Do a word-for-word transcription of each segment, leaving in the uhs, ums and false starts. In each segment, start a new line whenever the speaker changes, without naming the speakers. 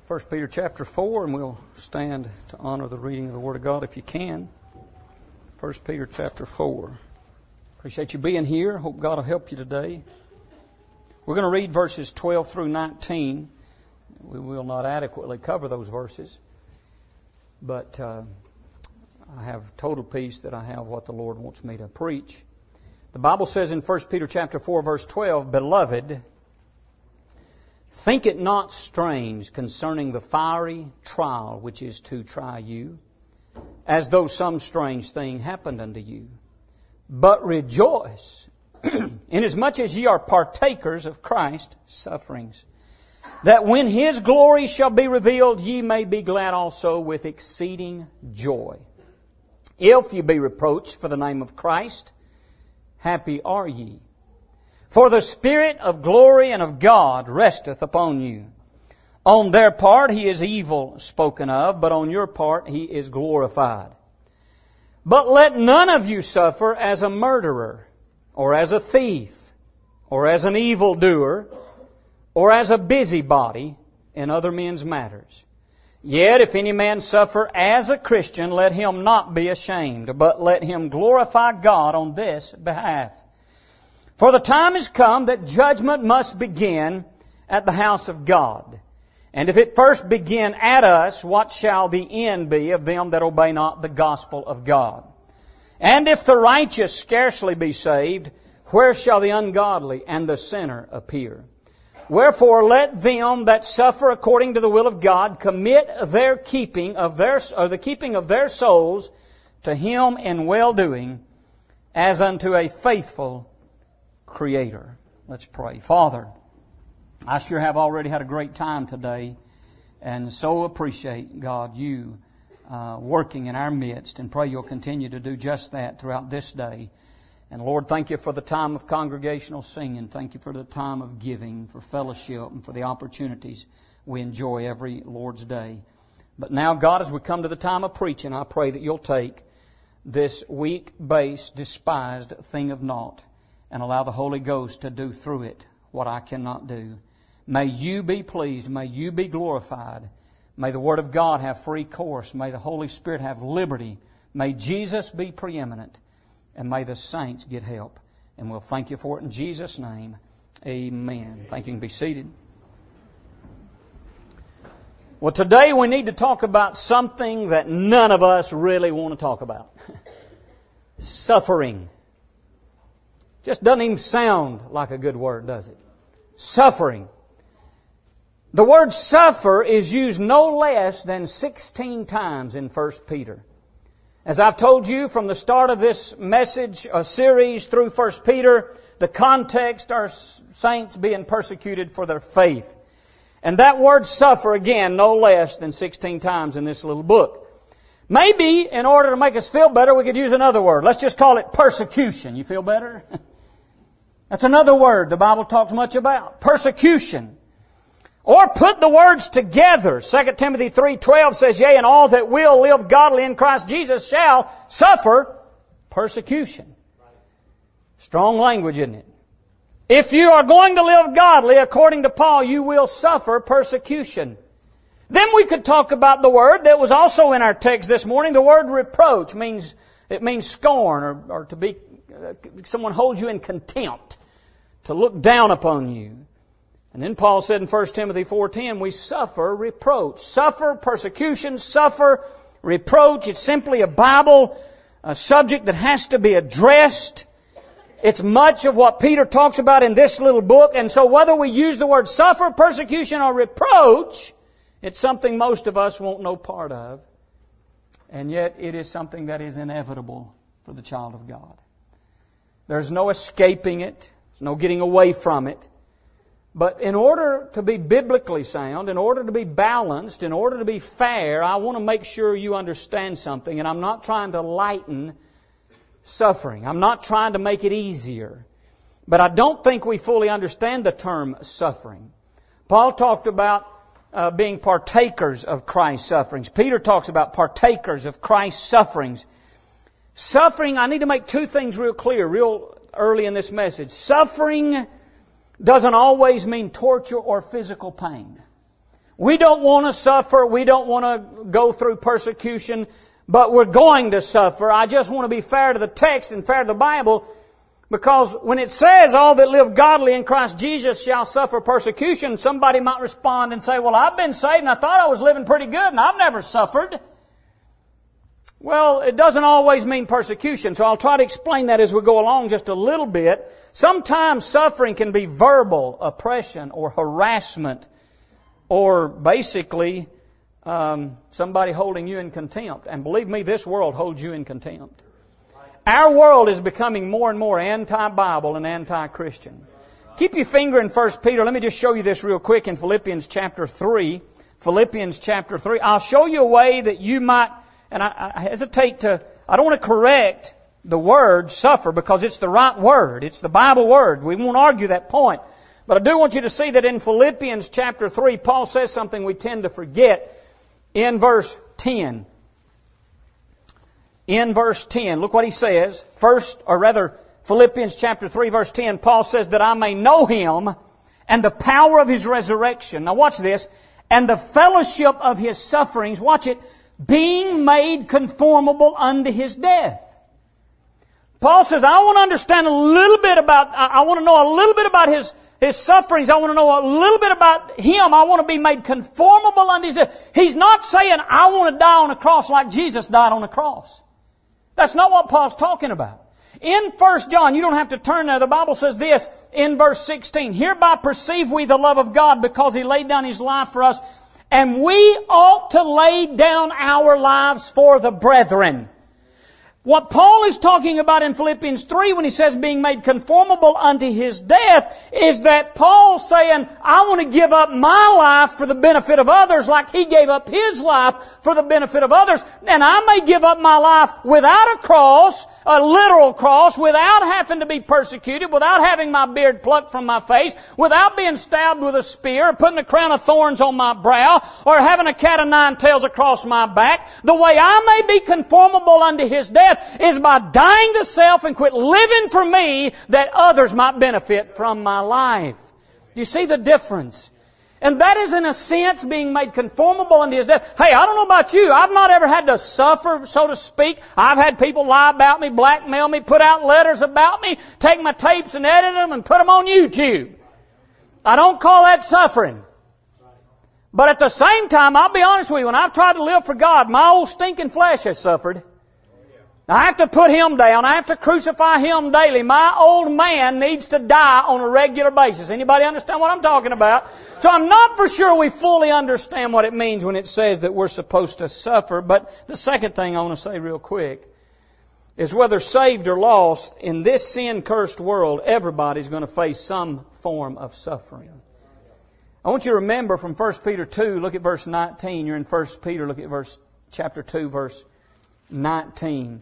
First Peter chapter four, and we'll stand to honor the reading of the Word of God if you can. First Peter chapter four. Appreciate you being here. Hope God will help you today. We're going to read verses twelve through nineteen. We will not adequately cover those verses, but uh, I have total peace that I have what the Lord wants me to preach. The Bible says in First Peter chapter four, verse twelve, "Beloved, think it not strange concerning the fiery trial which is to try you, as though some strange thing happened unto you. But rejoice, inasmuch as ye are partakers of Christ's sufferings, that when His glory shall be revealed, ye may be glad also with exceeding joy. If ye be reproached for the name of Christ, happy are ye. For the Spirit of glory and of God resteth upon you. On their part He is evil spoken of, but on your part He is glorified. But let none of you suffer as a murderer, or as a thief, or as an evildoer, or as a busybody in other men's matters. Yet if any man suffer as a Christian, let him not be ashamed, but let him glorify God on this behalf. For the time is come that judgment must begin at the house of God. And if it first begin at us, what shall the end be of them that obey not the gospel of God? And if the righteous scarcely be saved, where shall the ungodly and the sinner appear? Wherefore let them that suffer according to the will of God commit their keeping of their or the keeping of their souls to Him in well-doing, as unto a faithful Creator." Let's pray. Father, I sure have already had a great time today, and so appreciate, God, you uh, working in our midst, and pray you'll continue to do just that throughout this day. And Lord, thank you for the time of congregational singing. Thank you for the time of giving, for fellowship, and for the opportunities we enjoy every Lord's Day. But now, God, as we come to the time of preaching, I pray that you'll take this weak, base, despised thing of naught and allow the Holy Ghost to do through it what I cannot do. May you be pleased. May you be glorified. May the Word of God have free course. May the Holy Spirit have liberty. May Jesus be preeminent. And may the saints get help. And we'll thank you for it in Jesus' name. Amen. Thank you. You can be seated. Well, today we need to talk about something that none of us really want to talk about. Suffering. Just doesn't even sound like a good word, does it? Suffering. The word suffer is used no less than sixteen times in First Peter. As I've told you from the start of this message uh, series through First Peter, the context are saints being persecuted for their faith. And that word suffer, again, no less than sixteen times in this little book. Maybe, in order to make us feel better, we could use another word. Let's just call it persecution. You feel better? That's another word the Bible talks much about. Persecution. Or put the words together. Second Timothy three twelve says, "Yea, and all that will live godly in Christ Jesus shall suffer persecution." Strong language, isn't it? If you are going to live godly, according to Paul, you will suffer persecution. Then we could talk about the word that was also in our text this morning. The word reproach means, it means scorn, or, or to be, uh, someone holds you in contempt, to look down upon you. And then Paul said in First Timothy four ten, we suffer reproach. Suffer persecution, suffer reproach. It's simply a Bible a subject that has to be addressed. It's much of what Peter talks about in this little book. And so whether we use the word suffer, persecution, or reproach, it's something most of us won't know part of. And yet it is something that is inevitable for the child of God. There's no escaping it. There's no getting away from it. But in order to be biblically sound, in order to be balanced, in order to be fair, I want to make sure you understand something. And I'm not trying to lighten suffering. I'm not trying to make it easier. But I don't think we fully understand the term suffering. Paul talked about uh, being partakers of Christ's sufferings. Peter talks about partakers of Christ's sufferings. Suffering, I need to make two things real clear, real early in this message. Suffering doesn't always mean torture or physical pain. We don't want to suffer. We don't want to go through persecution, but we're going to suffer. I just want to be fair to the text and fair to the Bible, because when it says all that live godly in Christ Jesus shall suffer persecution, somebody might respond and say, well, I've been saved and I thought I was living pretty good and I've never suffered. Well, it doesn't always mean persecution, so I'll try to explain that as we go along just a little bit. Sometimes suffering can be verbal oppression or harassment, or basically um, somebody holding you in contempt. And believe me, this world holds you in contempt. Our world is becoming more and more anti-Bible and anti-Christian. Keep your finger in First Peter. Let me just show you this real quick in Philippians chapter three. Philippians chapter three. I'll show you a way that you might, and I, I hesitate to, I don't want to correct the word suffer because it's the right word. It's the Bible word. We won't argue that point. But I do want you to see that in Philippians chapter three, Paul says something we tend to forget in verse ten. In verse ten, look what he says. First, or rather, Philippians chapter three, verse ten, Paul says that I may know Him and the power of His resurrection. Now watch this. And the fellowship of His sufferings, watch it, being made conformable unto His death. Paul says, I want to understand a little bit about, I want to know a little bit about His His sufferings. I want to know a little bit about Him. I want to be made conformable unto His death. He's not saying, I want to die on a cross like Jesus died on a cross. That's not what Paul's talking about. In First John, you don't have to turn there, the Bible says this in verse sixteen, hereby perceive we the love of God because He laid down His life for us, and we ought to lay down our lives for the brethren. What Paul is talking about in Philippians three when he says being made conformable unto His death is that Paul's saying, I want to give up my life for the benefit of others like He gave up His life for the benefit of others. And I may give up my life without a cross, a literal cross, without having to be persecuted, without having my beard plucked from my face, without being stabbed with a spear, or putting a crown of thorns on my brow, or having a cat of nine tails across my back. The way I may be conformable unto His death is by dying to self and quit living for me that others might benefit from my life. Do you see the difference? And that is in a sense being made conformable unto His death. Hey, I don't know about you. I've not ever had to suffer, so to speak. I've had people lie about me, blackmail me, put out letters about me, take my tapes and edit them and put them on YouTube. I don't call that suffering. But at the same time, I'll be honest with you, when I've tried to live for God, my old stinking flesh has suffered. I have to put Him down. I have to crucify Him daily. My old man needs to die on a regular basis. Anybody understand what I'm talking about? So I'm not for sure we fully understand what it means when it says that we're supposed to suffer. But the second thing I want to say real quick is whether saved or lost, in this sin-cursed world, everybody's going to face some form of suffering. I want you to remember from First Peter two, look at verse nineteen. You're in First Peter, look at verse chapter two, verse nineteen.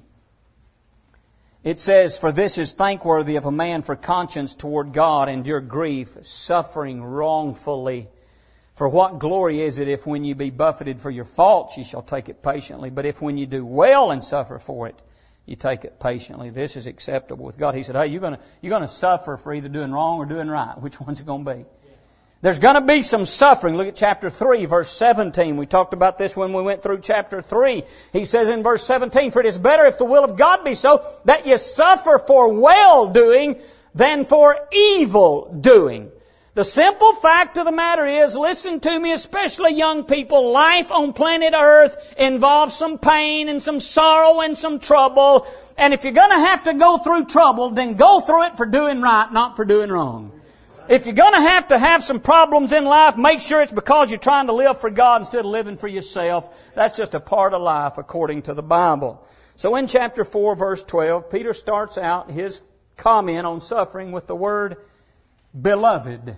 It says, for this is thankworthy of a man for conscience toward God endure grief, suffering wrongfully. For what glory is it if when you be buffeted for your faults, you shall take it patiently. But if when you do well and suffer for it, you take it patiently. This is acceptable with God. He said, hey, you're going to, you're going to suffer for either doing wrong or doing right. Which one's it going to be? There's going to be some suffering. Look at chapter three, verse seventeen. We talked about this when we went through chapter three. He says in verse seventeen, for it is better if the will of God be so, that you suffer for well-doing than for evil-doing. The simple fact of the matter is, listen to me, especially young people, life on planet Earth involves some pain and some sorrow and some trouble. And if you're going to have to go through trouble, then go through it for doing right, not for doing wrong. If you're going to have to have some problems in life, make sure it's because you're trying to live for God instead of living for yourself. That's just a part of life according to the Bible. So in chapter four, verse twelve, Peter starts out his comment on suffering with the word beloved.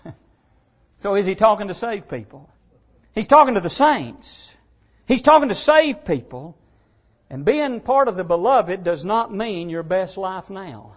So is he talking to saved people? He's talking to the saints. He's talking to saved people. And being part of the beloved does not mean your best life now.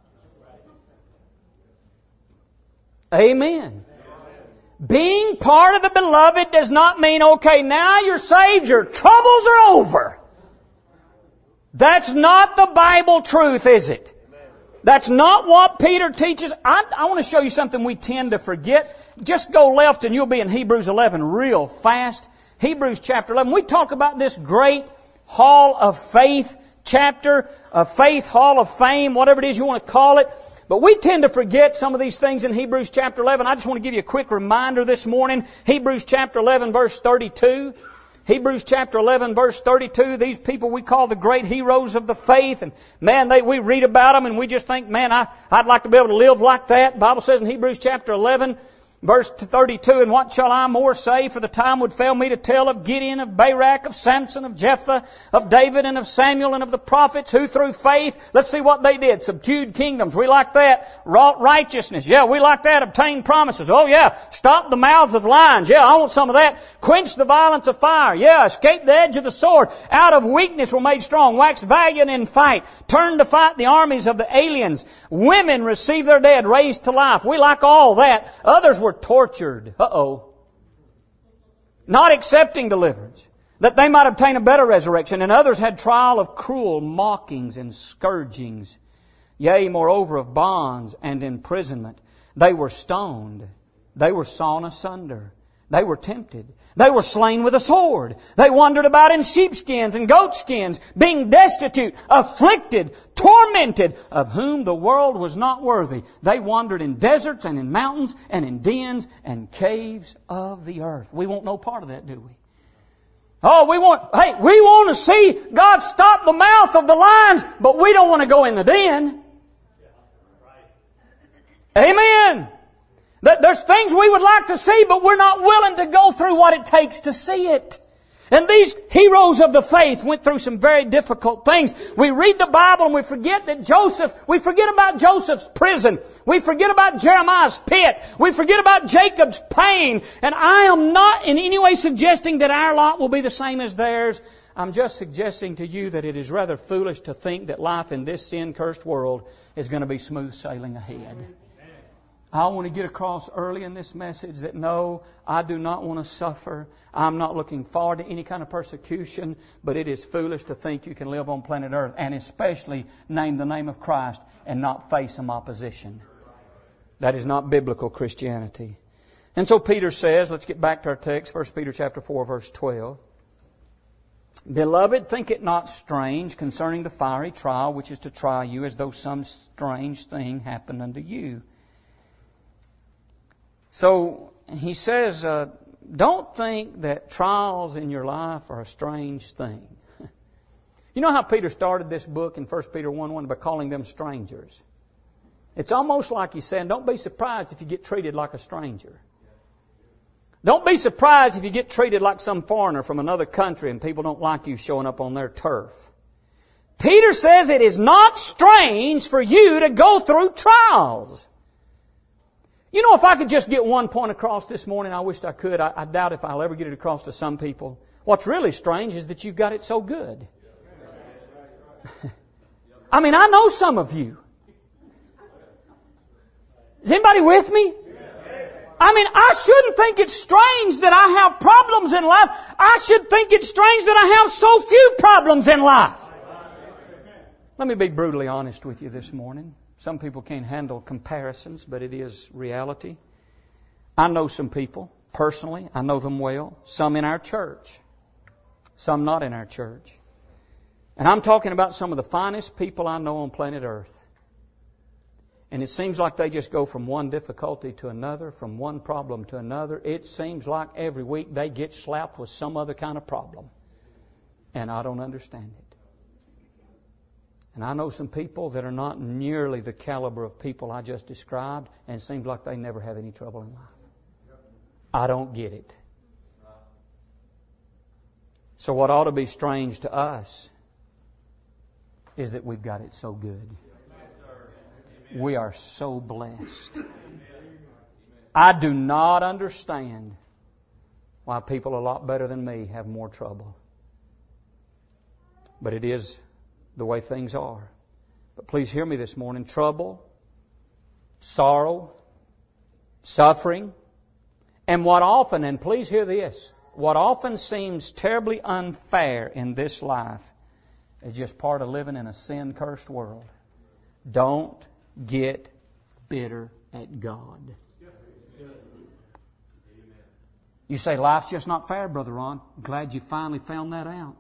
Amen. Being part of the beloved does not mean, okay, now you're saved, your troubles are over. That's not the Bible truth, is it? That's not what Peter teaches. I, I want to show you something we tend to forget. Just go left and you'll be in Hebrews eleven real fast. Hebrews chapter eleven. We talk about this great hall of faith chapter, a faith hall of fame, whatever it is you want to call it. But we tend to forget some of these things in Hebrews chapter eleven. I just want to give you a quick reminder this morning. Hebrews chapter eleven verse thirty-two. Hebrews chapter eleven verse thirty-two, these people we call the great heroes of the faith, and man, they, we read about them and we just think, man, I, I'd like to be able to live like that. The Bible says in Hebrews chapter eleven verse thirty-two, and what shall I more say, for the time would fail me to tell of Gideon, of Barak, of Samson, of Jephthah, of David, and of Samuel, and of the prophets, who through faith, let's see what they did, subdued kingdoms, we like that, wrought righteousness, yeah, we like that, obtained promises, oh yeah, stopped the mouths of lions, yeah, I want some of that, quenched the violence of fire, yeah, escaped the edge of the sword, out of weakness were made strong, waxed valiant in fight, turned to fight the armies of the aliens, women received their dead, raised to life, we like all that, others were tortured, uh-oh, not accepting deliverance, that they might obtain a better resurrection. And others had trial of cruel mockings and scourgings, yea, moreover, of bonds and imprisonment. They were stoned, they were sawn asunder, they were tempted, they were slain with a sword, they wandered about in sheepskins and goatskins, being destitute, afflicted, tormented, of whom the world was not worthy. They wandered in deserts and in mountains and in dens and caves of the earth. We want no part of that, do we? Oh, we want, hey, we want to see God stop the mouth of the lions, but we don't want to go in the den. Amen. There's things we would like to see, but we're not willing to go through what it takes to see it. And these heroes of the faith went through some very difficult things. We read the Bible and we forget that Joseph, we forget about Joseph's prison. We forget about Jeremiah's pit. We forget about Jacob's pain. And I am not in any way suggesting that our lot will be the same as theirs. I'm just suggesting to you that it is rather foolish to think that life in this sin-cursed world is going to be smooth sailing ahead. I want to get across early in this message that no, I do not want to suffer. I'm not looking forward to any kind of persecution, but it is foolish to think you can live on planet Earth and especially name the name of Christ and not face some opposition. That is not biblical Christianity. And so Peter says, let's get back to our text, First Peter chapter four, verse twelve. Beloved, think it not strange concerning the fiery trial which is to try you, as though some strange thing happened unto you. So he says, uh, don't think that trials in your life are a strange thing. You know how Peter started this book in First Peter one one by calling them strangers? It's almost like he's saying, don't be surprised if you get treated like a stranger. Don't be surprised if you get treated like some foreigner from another country and people don't like you showing up on their turf. Peter says it is not strange for you to go through trials. You know, if I could just get one point across this morning, I wished I could. I, I doubt if I'll ever get it across to some people. What's really strange is that you've got it so good. I mean, I know some of you. Is anybody with me? I mean, I shouldn't think it's strange that I have problems in life. I should think it's strange that I have so few problems in life. Let me be brutally honest with you this morning. Some people can't handle comparisons, but it is reality. I know some people, personally, I know them well. Some in our church, some not in our church. And I'm talking about some of the finest people I know on planet Earth. And it seems like they just go from one difficulty to another, from one problem to another. It seems like every week they get slapped with some other kind of problem. And I don't understand it. And I know some people that are not nearly the caliber of people I just described, and it seems like they never have any trouble in life. I don't get it. So what ought to be strange to us is that we've got it so good. We are so blessed. I do not understand why people a lot better than me have more trouble. But it is the way things are. But please hear me this morning. Trouble, sorrow, suffering, and what often, and please hear this, what often seems terribly unfair in this life is just part of living in a sin-cursed world. Don't get bitter at God. You say, life's just not fair, Brother Ron. Glad you finally found that out.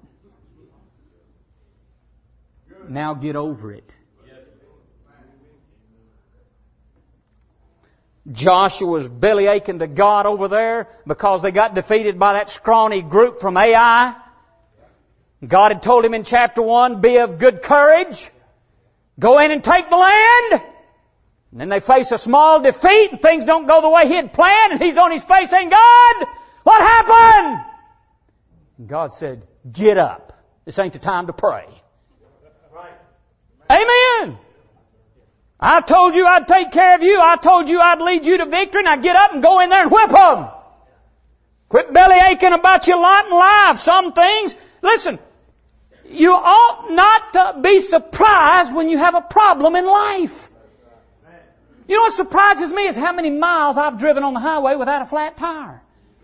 Now get over it. Joshua's belly aching to God over there because they got defeated by that scrawny group from Ai. God had told him in chapter one, be of good courage. Go in and take the land. And then they face a small defeat and things don't go the way he had planned and he's on his face saying, God, what happened? And God said, get up. This ain't the time to pray. Amen. I told you I'd take care of you. I told you I'd lead you to victory. Now get up and go in there and whip them. Quit belly aching about your lot in life. Some things, listen, you ought not to be surprised when you have a problem in life. You know what surprises me is how many miles I've driven on the highway without a flat tire.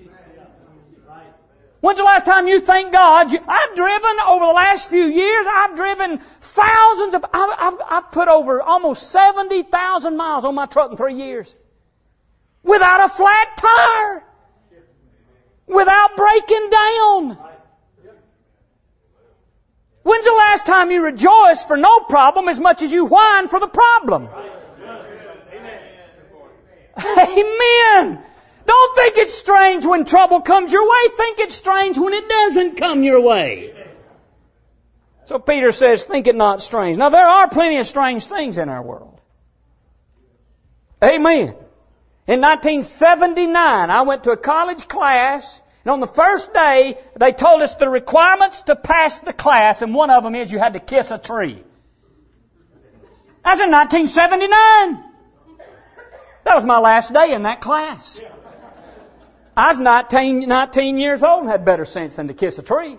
When's the last time you thank God? You, I've driven over the last few years, I've driven thousands of, I've, I've, I've put over almost seventy thousand miles on my truck in three years. Without a flat tire. Without breaking down. When's the last time you rejoiced for no problem as much as you whine for the problem? Amen. Don't think it's strange when trouble comes your way. Think it's strange when it doesn't come your way. So Peter says, think it not strange. Now there are plenty of strange things in our world. Amen. In nineteen seventy-nine, I went to a college class, and on the first day, they told us the requirements to pass the class, and one of them is you had to kiss a tree. That's in nineteen seventy-nine. That was my last day in that class. I was nineteen, nineteen years old and had better sense than to kiss a tree.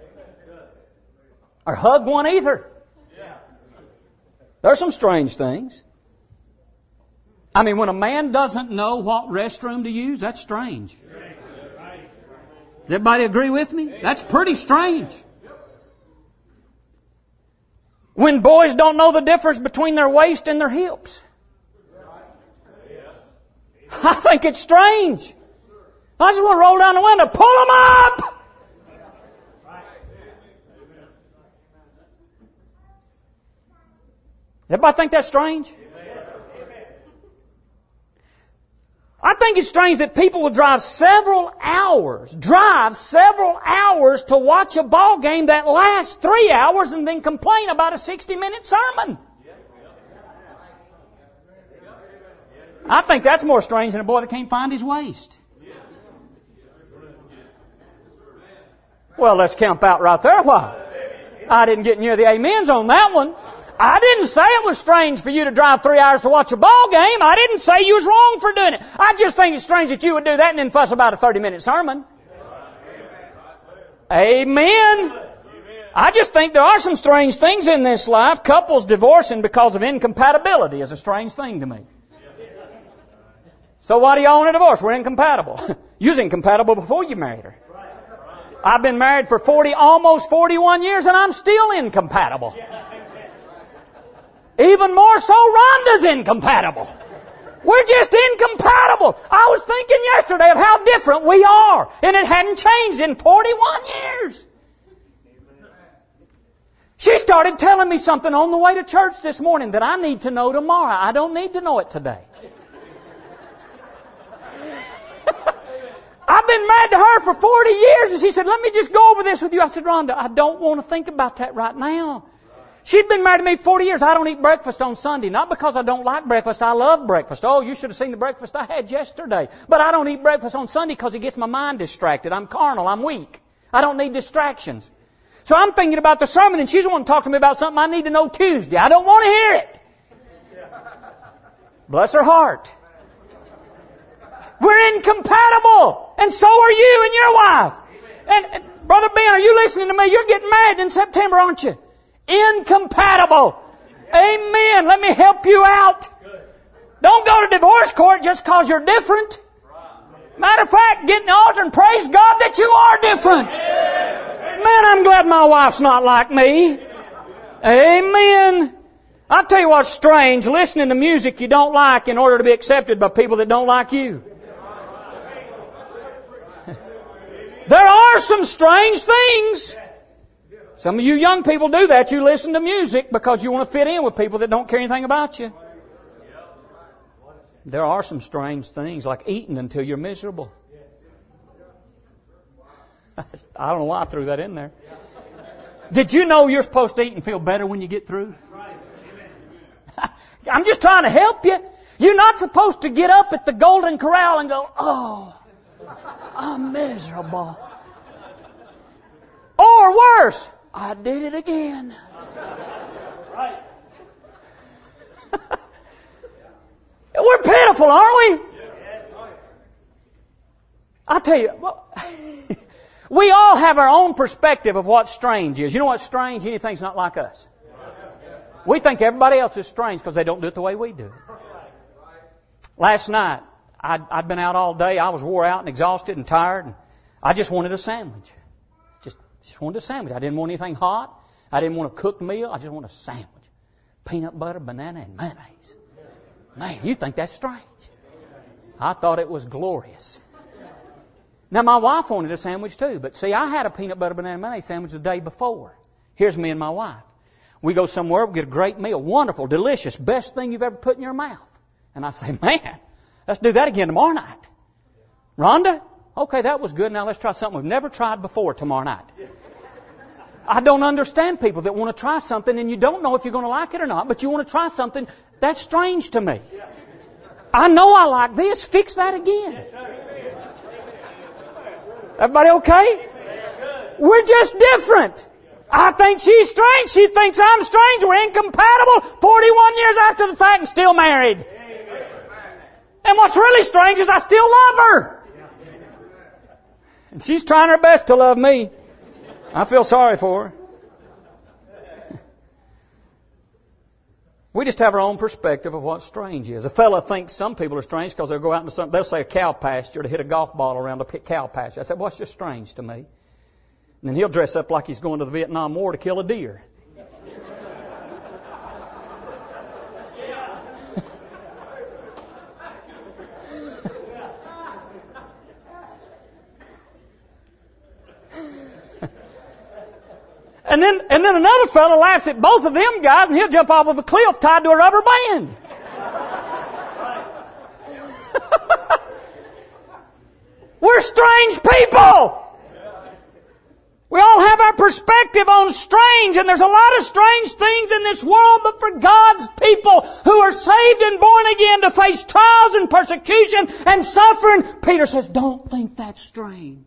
Or hug one either. There's some strange things. I mean, when a man doesn't know what restroom to use, that's strange. Does everybody agree with me? That's pretty strange. When boys don't know the difference between their waist and their hips. I think it's strange. I just want to roll down the window, pull them up! Everybody think that's strange? I think it's strange that people will drive several hours, drive several hours to watch a ball game that lasts three hours and then complain about a sixty-minute sermon. I think that's more strange than a boy that can't find his waist. Well, let's camp out right there a while. I didn't get near the amens on that one. I didn't say it was strange for you to drive three hours to watch a ball game. I didn't say you was wrong for doing it. I just think it's strange that you would do that and then fuss about a thirty-minute sermon. Amen. I just think there are some strange things in this life. Couples divorcing because of incompatibility is a strange thing to me. So why do y'all want a divorce? We're incompatible. You was incompatible before you married her. I've been married for forty, almost forty-one years, and I'm still incompatible. Even more so, Rhonda's incompatible. We're just incompatible. I was thinking yesterday of how different we are, and it hadn't changed in forty-one years. She started telling me something on the way to church this morning that I need to know tomorrow. I don't need to know it today. I've been married to her for forty years, and she said, let me just go over this with you. I said, Rhonda, I don't want to think about that right now. She'd been married to me forty years. I don't eat breakfast on Sunday. Not because I don't like breakfast. I love breakfast. Oh, you should have seen the breakfast I had yesterday. But I don't eat breakfast on Sunday because it gets my mind distracted. I'm carnal. I'm weak. I don't need distractions. So I'm thinking about the sermon, and she's wanting to talk to me about something I need to know Tuesday. I don't want to hear it. Bless her heart. We're incompatible. And so are you and your wife. And, and Brother Ben, are you listening to me? You're getting married in September, aren't you? Incompatible. Amen. Let me help you out. Don't go to divorce court just because you're different. Matter of fact, get in the altar and praise God that you are different. Man, I'm glad my wife's not like me. Amen. I'll tell you what's strange, listening to music you don't like in order to be accepted by people that don't like you. There are some strange things. Some of you young people do that. You listen to music because you want to fit in with people that don't care anything about you. There are some strange things, like eating until you're miserable. I don't know why I threw that in there. Did you know you're supposed to eat and feel better when you get through? I'm just trying to help you. You're not supposed to get up at the Golden Corral and go, oh, I'm miserable. Or worse, I did it again. We're pitiful, aren't we? I'll tell you, well, we all have our own perspective of what strange is. You know what's strange? Anything's not like us. We think everybody else is strange because they don't do it the way we do it. Last night, I'd, I'd been out all day. I was wore out and exhausted and tired. And I just wanted a sandwich. Just, just wanted a sandwich. I didn't want anything hot. I didn't want a cooked meal. I just wanted a sandwich. Peanut butter, banana, and mayonnaise. Man, you think that's strange. I thought it was glorious. Now, my wife wanted a sandwich too. But see, I had a peanut butter, banana, and mayonnaise sandwich the day before. Here's me and my wife. We go somewhere, we get a great meal. Wonderful, delicious, best thing you've ever put in your mouth. And I say, man, let's do that again tomorrow night. Rhonda? Okay, that was good. Now let's try something we've never tried before tomorrow night. I don't understand people that want to try something and you don't know if you're going to like it or not, but you want to try something. That's strange to me. I know I like this. Fix that again. Everybody okay? We're just different. I think she's strange. She thinks I'm strange. We're incompatible. forty-one years after the fact and still married. And what's really strange is I still love her. And she's trying her best to love me. I feel sorry for her. We just have our own perspective of what strange is. A fella thinks some people are strange because they'll go out into some, they'll say a cow pasture to hit a golf ball around a cow pasture. I said, well, it's just strange to me. And then he'll dress up like he's going to the Vietnam War to kill a deer. And then, and then another fellow laughs at both of them guys and he'll jump off of a cliff tied to a rubber band. We're strange people. We all have our perspective on strange, and there's a lot of strange things in this world, but for God's people who are saved and born again to face trials and persecution and suffering, Peter says, don't think that's strange.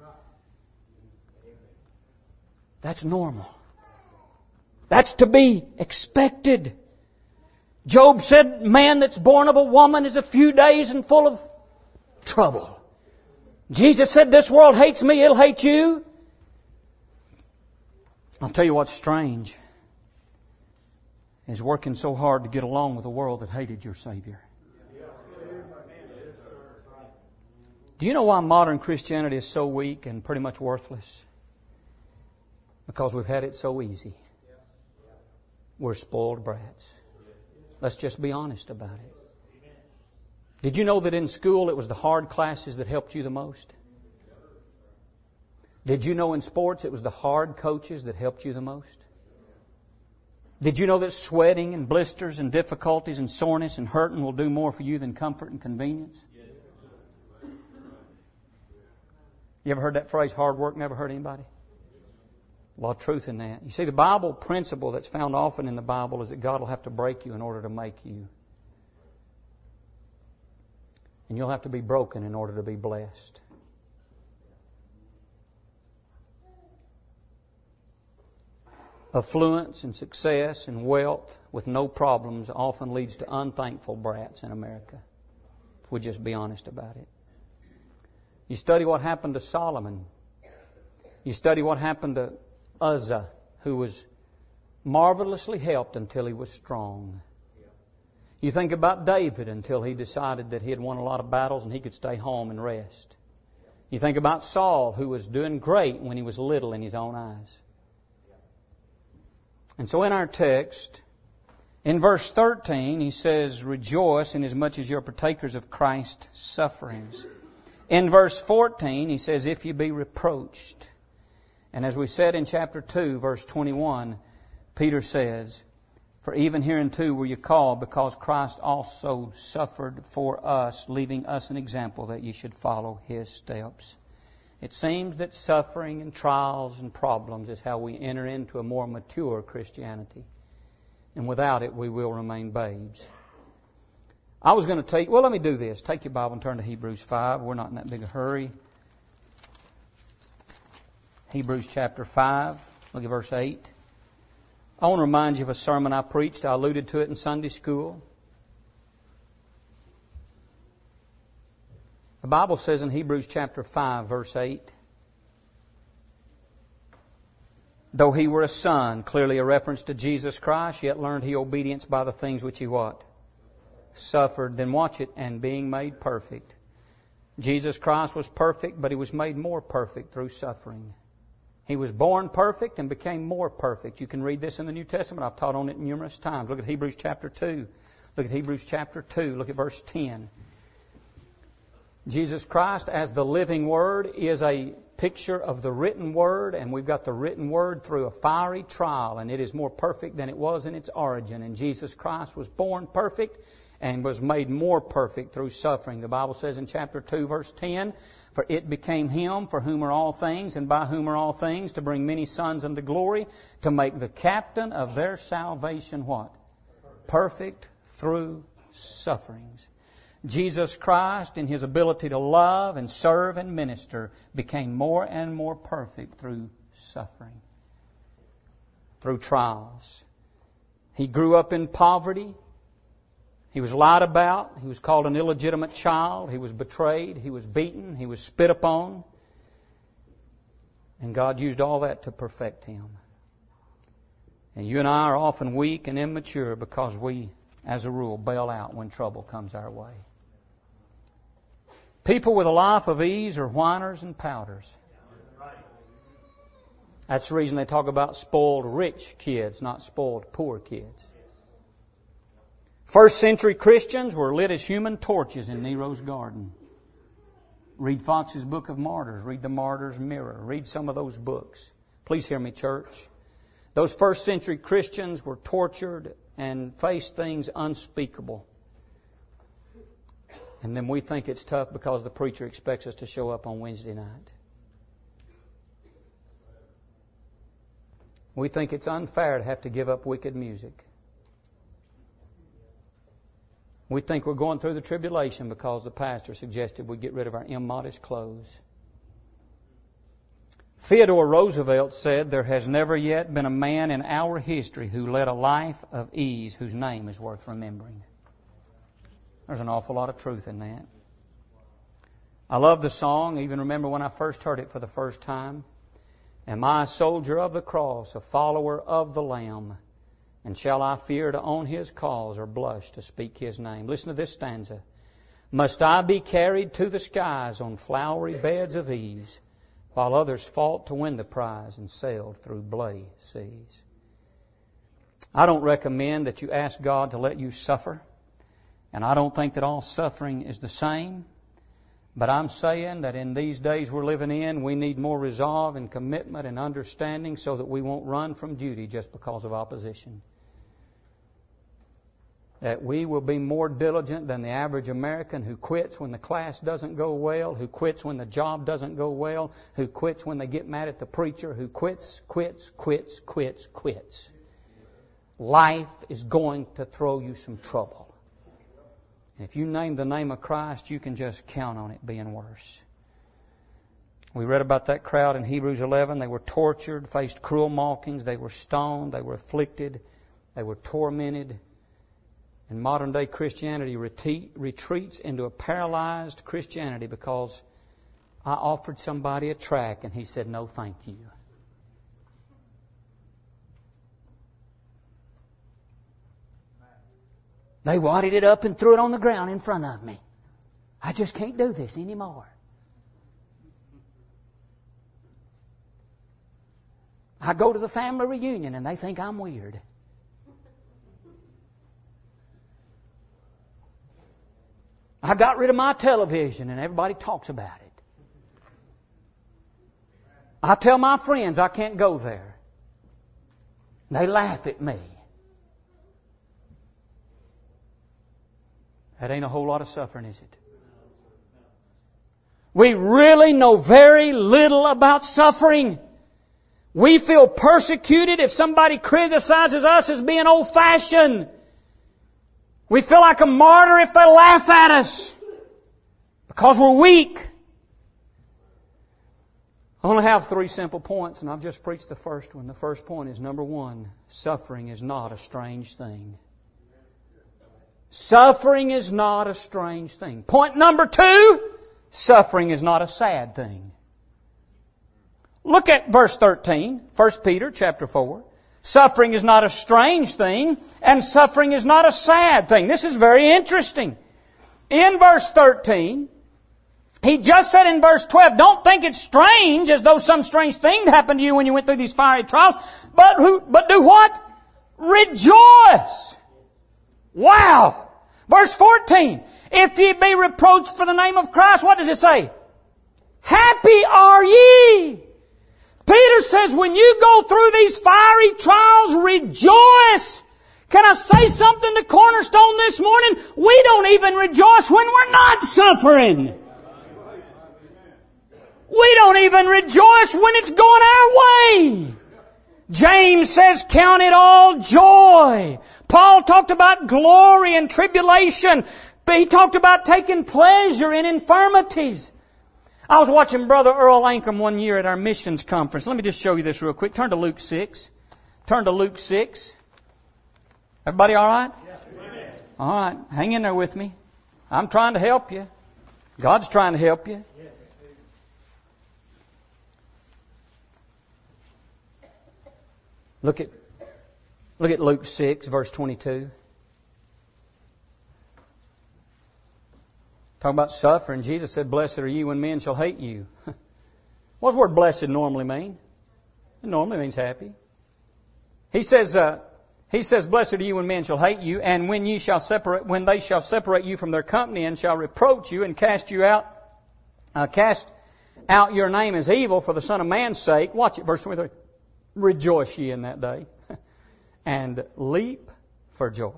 That's normal. That's to be expected. Job said, man that's born of a woman is a few days and full of trouble. Jesus said, this world hates me, it'll hate you. I'll tell you what's strange is working so hard to get along with a world that hated your Savior. Do you know why modern Christianity is so weak and pretty much worthless? Because we've had it so easy. We're spoiled brats. Let's just be honest about it. Did you know that in school it was the hard classes that helped you the most? Did you know in sports it was the hard coaches that helped you the most? Did you know that sweating and blisters and difficulties and soreness and hurting will do more for you than comfort and convenience? You ever heard that phrase, hard work never hurt anybody? A lot of truth in that. You see, the Bible principle that's found often in the Bible is that God will have to break you in order to make you. And you'll have to be broken in order to be blessed. Affluence and success and wealth with no problems often leads to unthankful brats in America, if we just be honest about it. You study what happened to Solomon. You study what happened to Uzzah, who was marvelously helped until he was strong. You think about David until he decided that he had won a lot of battles and he could stay home and rest. You think about Saul, who was doing great when he was little in his own eyes. And so in our text, In verse thirteen, he says, rejoice inasmuch as you are partakers of Christ's sufferings. In verse fourteen, he says, if you be reproached. And as we said in chapter two, verse twenty-one, Peter says, for even hereunto were you called, because Christ also suffered for us, leaving us an example that ye should follow His steps. It seems that suffering and trials and problems is how we enter into a more mature Christianity. And without it, we will remain babes. I was going to take, well, let me do this. Take your Bible and turn to Hebrews five. We're not in that big a hurry. Hebrews chapter five, look at verse eight. I want to remind you of a sermon I preached. I alluded to it in Sunday school. The Bible says in Hebrews chapter five, verse eight, though he were a son, clearly a reference to Jesus Christ, yet learned he obedience by the things which he what? Suffered. Then watch it, and being made perfect. Jesus Christ was perfect, but he was made more perfect through suffering. He was born perfect and became more perfect. You can read this in the New Testament. I've taught on it numerous times. Look at Hebrews chapter two. Look at Hebrews chapter two. Look at verse ten. Jesus Christ as the living Word is a picture of the written Word, and we've got the written Word through a fiery trial, and it is more perfect than it was in its origin. And Jesus Christ was born perfect and was made more perfect through suffering. The Bible says in chapter two, verse ten, for it became Him for whom are all things, and by whom are all things, to bring many sons unto glory, to make the captain of their salvation what? Perfect through sufferings. Jesus Christ, in His ability to love and serve and minister, became more and more perfect through suffering, through trials. He grew up in poverty. He was lied about. He was called an illegitimate child. He was betrayed. He was beaten. He was spit upon. And God used all that to perfect him. And you and I are often weak and immature because we, as a rule, bail out when trouble comes our way. People with a life of ease are whiners and pouters. That's the reason they talk about spoiled rich kids, not spoiled poor kids. First century Christians were lit as human torches in Nero's garden. Read Fox's Book of Martyrs. Read The Martyr's Mirror. Read some of those books. Please hear me, church. Those first century Christians were tortured and faced things unspeakable. And then we think it's tough because the preacher expects us to show up on Wednesday night. We think it's unfair to have to give up wicked music. We think we're going through the tribulation because the pastor suggested we get rid of our immodest clothes. Theodore Roosevelt said, there has never yet been a man in our history who led a life of ease whose name is worth remembering. There's an awful lot of truth in that. I love the song. I even remember when I first heard it for the first time. Am I a soldier of the cross, a follower of the Lamb? And shall I fear to own His cause or blush to speak His name? Listen to this stanza. Must I be carried to the skies on flowery beds of ease, while others fought to win the prize and sailed through bloody seas? I don't recommend that you ask God to let you suffer. And I don't think that all suffering is the same. But I'm saying that in these days we're living in, we need more resolve and commitment and understanding so that we won't run from duty just because of opposition. That we will be more diligent than the average American who quits when the class doesn't go well, who quits when the job doesn't go well, who quits when they get mad at the preacher, who quits, quits, quits, quits, quits. Life is going to throw you some trouble. And if you name the name of Christ, you can just count on it being worse. We read about that crowd in Hebrews eleven. They were tortured, faced cruel mockings. They were stoned. They were afflicted. They were tormented. And modern day Christianity retreats into a paralyzed Christianity because I offered somebody a tract and he said, no, thank you. They wadded it up and threw it on the ground in front of me. I just can't do this anymore. I go to the family reunion and they think I'm weird. I got rid of my television and everybody talks about it. I tell my friends I can't go there. They laugh at me. That ain't a whole lot of suffering, is it? We really know very little about suffering. We feel persecuted if somebody criticizes us as being old-fashioned. We feel like a martyr if they laugh at us because we're weak. I only have three simple points, and I've just preached the first one. The first point is, number one, suffering is not a strange thing. Suffering is not a strange thing. Point number two, suffering is not a sad thing. Look at verse thirteen, First Peter chapter four. Suffering is not a strange thing, and suffering is not a sad thing. This is very interesting. In verse thirteen, he just said in verse twelve, don't think it's strange as though some strange thing happened to you when you went through these fiery trials, but who, but do what? Rejoice! Wow! Verse fourteen, if ye be reproached for the name of Christ, what does it say? Happy are ye! Peter says, when you go through these fiery trials, rejoice. Can I say something to Cornerstone this morning? We don't even rejoice when we're not suffering. We don't even rejoice when it's going our way. James says, count it all joy. Paul talked about glory and tribulation, but he talked about taking pleasure in infirmities. I was watching Brother Earl Ankrum one year at our missions conference. Let me just show you this real quick. Turn to Luke six. Turn to Luke six. Everybody all right? Yes. All right. Hang in there with me. I'm trying to help you. God's trying to help you. Look at, look at Luke six, verse twenty-two. Talking about suffering, Jesus said, blessed are you when men shall hate you. What does the word blessed normally mean? It normally means happy. He says, uh, he says, blessed are you when men shall hate you, and when ye shall separate, when they shall separate you from their company and shall reproach you and cast you out, uh, cast out your name as evil for the Son of Man's sake. Watch it, verse twenty-three. Rejoice ye in that day, and leap for joy.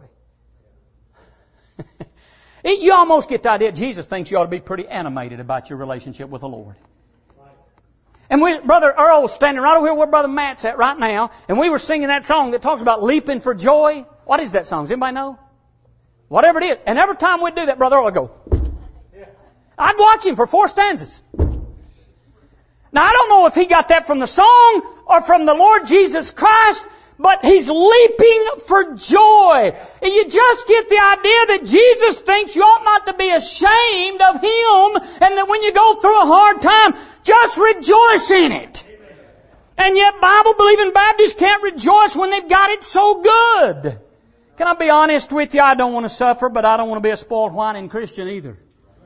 You almost get the idea Jesus thinks you ought to be pretty animated about your relationship with the Lord. And we, Brother Earl was standing right over here where Brother Matt's at right now, and we were singing that song that talks about leaping for joy. What is that song? Does anybody know? Whatever it is. And every time we do that, Brother Earl would go. I'd watch him for four stanzas. Now, I don't know if he got that from the song or from the Lord Jesus Christ, but he's leaping for joy. And you just get the idea that Jesus thinks you ought not to be ashamed of Him, and that when you go through a hard time, just rejoice in it. And yet Bible-believing Baptists can't rejoice when they've got it so good. Can I be honest with you? I don't want to suffer, but I don't want to be a spoiled, whining Christian either.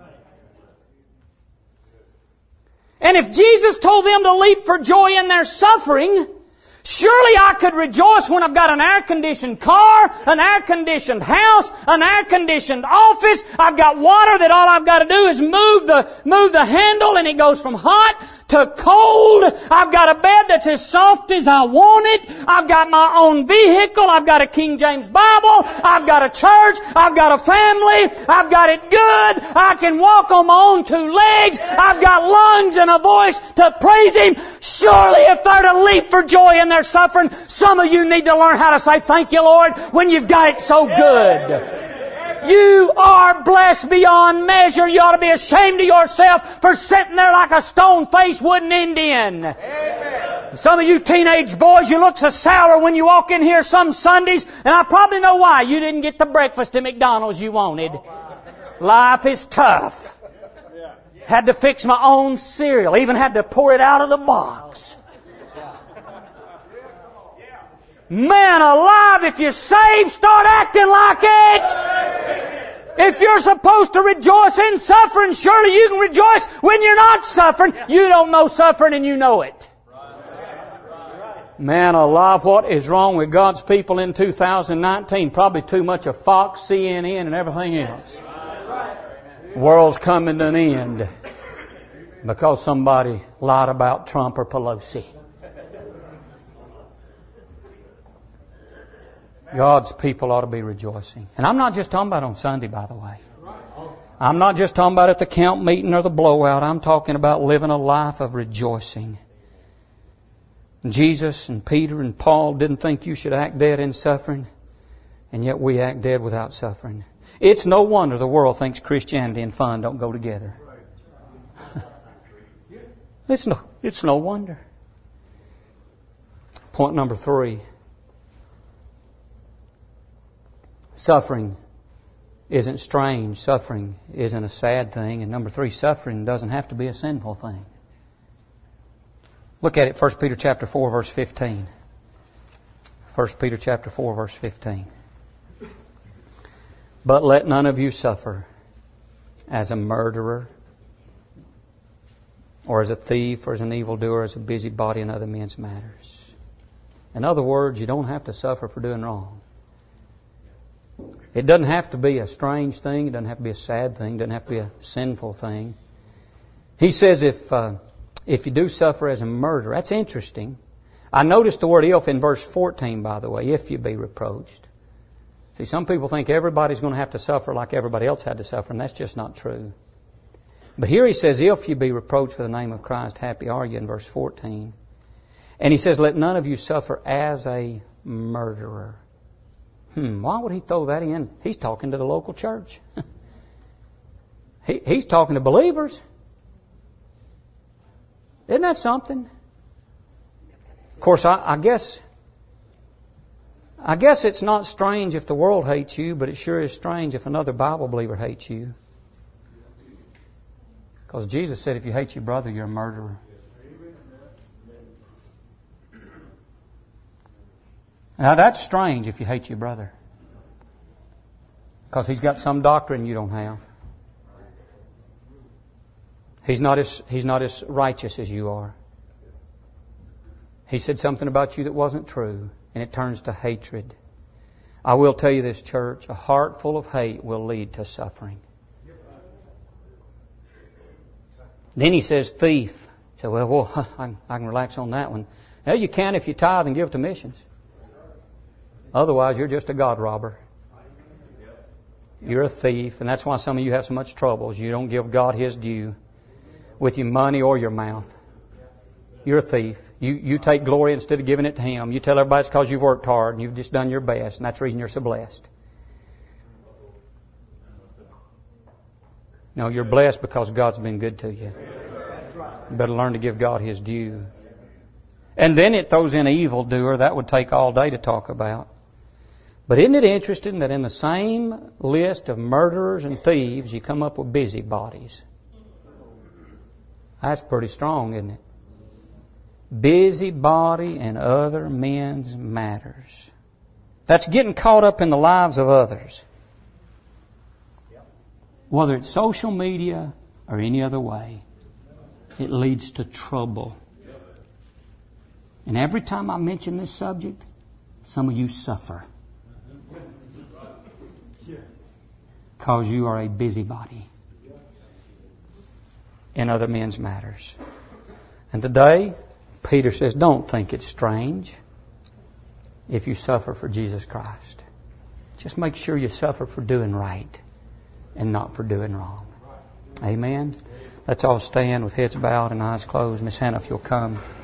And if Jesus told them to leap for joy in their suffering, surely I could rejoice when I've got an air-conditioned car, an air-conditioned house, an air-conditioned office. I've got water that all I've got to do is move the, move the handle and it goes from hot to cold. I've got a bed that's as soft as I want it. I've got my own vehicle. I've got a King James Bible. I've got a church. I've got a family. I've got it good. I can walk on my own two legs. I've got lungs and a voice to praise Him. Surely if they're to leap for joy in their suffering, some of you need to learn how to say thank you, Lord, when you've got it so good. You are blessed beyond measure. You ought to be ashamed of yourself for sitting there like a stone-faced wooden Indian. Amen. Some of you teenage boys, you look so sour when you walk in here some Sundays, and I probably know why. You didn't get the breakfast at McDonald's you wanted. Life is tough. Had to fix my own cereal. Even had to pour it out of the box. Man alive, if you're saved, start acting like it. If you're supposed to rejoice in suffering, surely you can rejoice when you're not suffering. You don't know suffering and you know it. Man alive, what is wrong with God's people in two thousand nineteen? Probably too much of Fox, C N N, and everything else. The world's coming to an end because somebody lied about Trump or Pelosi. God's people ought to be rejoicing. And I'm not just talking about on Sunday, by the way. I'm not just talking about at the camp meeting or the blowout. I'm talking about living a life of rejoicing. Jesus and Peter and Paul didn't think you should act dead in suffering, and yet we act dead without suffering. It's no wonder the world thinks Christianity and fun don't go together. It's no, it's no wonder. Point number three. Suffering isn't strange. Suffering isn't a sad thing. And number three, suffering doesn't have to be a sinful thing. Look at it, First Peter chapter four, verse fifteen. First Peter chapter four, verse fifteen. But let none of you suffer as a murderer, or as a thief, or as an evildoer, as a busybody in other men's matters. In other words, you don't have to suffer for doing wrong. It doesn't have to be a strange thing. It doesn't have to be a sad thing. It doesn't have to be a sinful thing. He says if uh, if you do suffer as a murderer, that's interesting. I noticed the word if in verse fourteen, by the way, if you be reproached. See, some people think everybody's going to have to suffer like everybody else had to suffer, and that's just not true. But here he says, if you be reproached for the name of Christ, happy are you, in verse fourteen. And he says, let none of you suffer as a murderer. Hmm, why would he throw that in? He's talking to the local church. he, he's talking to believers. Isn't that something? Of course, I, I guess I guess it's not strange if the world hates you, but it sure is strange if another Bible believer hates you. Because Jesus said if you hate your brother, you're a murderer. Now that's strange if you hate your brother. Because he's got some doctrine you don't have. He's not as, he's not as righteous as you are. He said something about you that wasn't true, and it turns to hatred. I will tell you this, church, a heart full of hate will lead to suffering. Then he says thief. So, well, well I, can, I can relax on that one. Well, you can if you tithe and give to missions. Otherwise, you're just a God robber. You're a thief, and that's why some of you have so much trouble. You don't give God His due with your money or your mouth. You're a thief. You you take glory instead of giving it to Him. You tell everybody it's because you've worked hard and you've just done your best, and that's the reason you're so blessed. No, you're blessed because God's been good to you. You better learn to give God His due. And then it throws in an evildoer. That would take all day to talk about. But isn't it interesting that in the same list of murderers and thieves, you come up with busybodies? That's pretty strong, isn't it? Busybody in other men's matters. That's getting caught up in the lives of others. Whether it's social media or any other way, it leads to trouble. And every time I mention this subject, some of you suffer. Because you are a busybody in other men's matters. And today, Peter says, don't think it's strange if you suffer for Jesus Christ. Just make sure you suffer for doing right and not for doing wrong. Amen? Let's all stand with heads bowed and eyes closed. Miss Hannah, if you'll come.